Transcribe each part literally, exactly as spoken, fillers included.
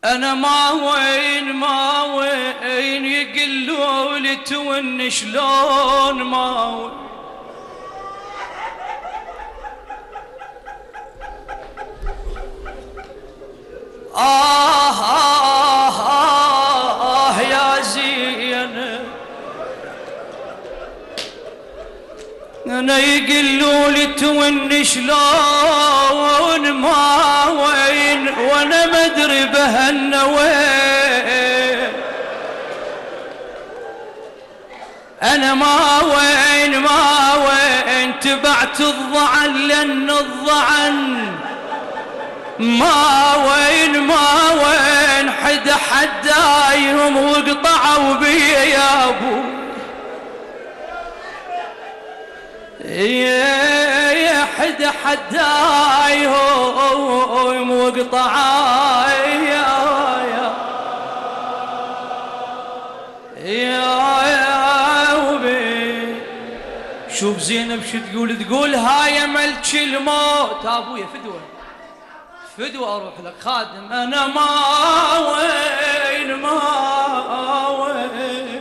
أنا ما وين ما وين يقلوا لي تون شلون ما وين. آه آه آه يا زين أنا يقلوا لي تون شلون ما وين وأنا ما أدري بهن وين. أنا ما وين ما وين تبعت الضعن لأن الضعن ما وين ما وين حد حدايهم وقطعوا بي يا ابو. يا حد حدايهم وقطعوا يا يا يا وبي. شوف زينب شو تقول تقول هاي ملك الموت ابويا فدوه فدوة أروح لك خادم. أنا ما وين ما وين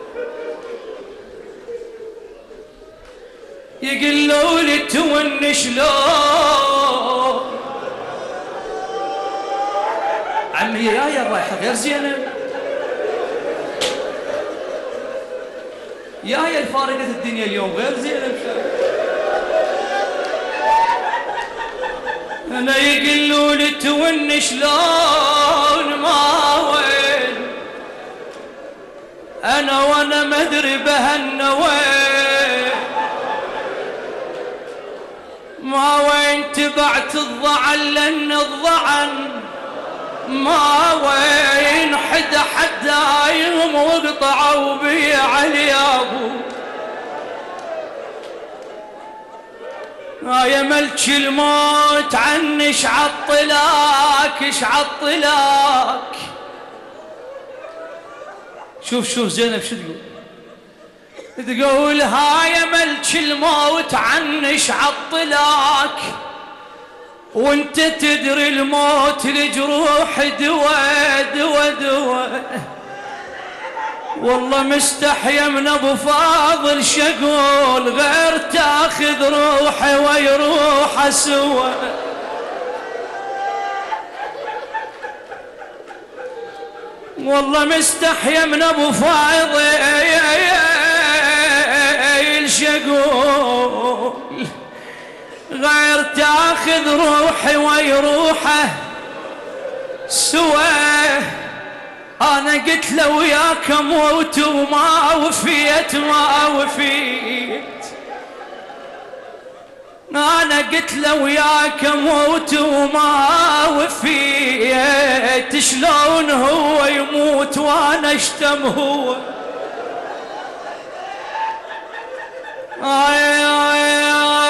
يقلوا لي تون شلون. عمي يا يا رايحة غير زينب يا يا الفارقة الدنيا اليوم غير زينب. أنا يقلوا لي تون شلون ما وين أنا وأنا ما أدري بهن وين ما وين تبعت الضعن لأن الضعن ما وين حد حدايهم وقطعوا بي علي أبو. يا ملك الموت عني شعطلاك شعطلاك. شوف شوف زينب شو تقول تقول هاي ملك الموت عني شعطلاك وانت تدري الموت لجروح دوا دوا دوا. والله مستحيا من ابو فاضل شقول غير تاخذ روحي ويروح سوا. والله مستحيا من ابو فاضل شقول غير تاخذ روحي ويروحه سوا. أنا قلت له وياك موت وما وفيت ما وفيت. أنا قلت له وياك موت وما وفيت. شلون هو يموت وأنا اشتم هو. آي آي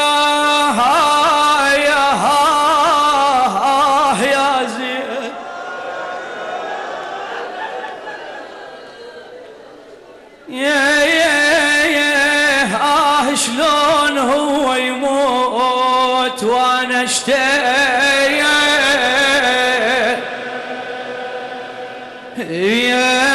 يا يا يا آه شلون هو يموت وأنا اشتاق. يا